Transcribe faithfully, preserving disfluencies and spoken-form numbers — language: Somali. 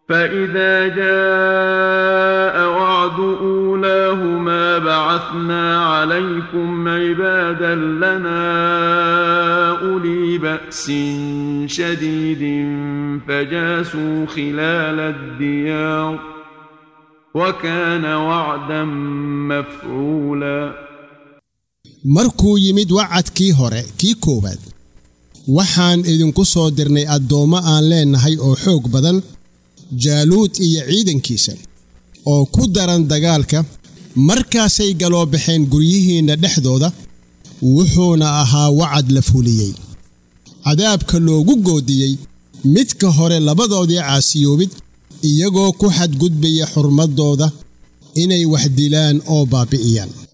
فإذا جاء وعد أولاهما بعثنا عليكم عبادا لنا أولي بأس شديد فجاسوا خلال الديار وكان وعدا مفعولا. markuu yimid wacadkii hore kii koobaad waxaan idinku soo dirnay addooma aan leenahay oo xoog badan jaaluud iyo ciidankiisa oo ku daran dagaalka markaasay galoo baxeen guryihiina dhexdooda wuxuuna ahaa wacad la fuliyay cadaabka loogu goodiyay midka hore labadoodii caasiyoobid iyagoo ku xadgudbaya xurmadooda inay wax dilaan oo baabi'iyaan.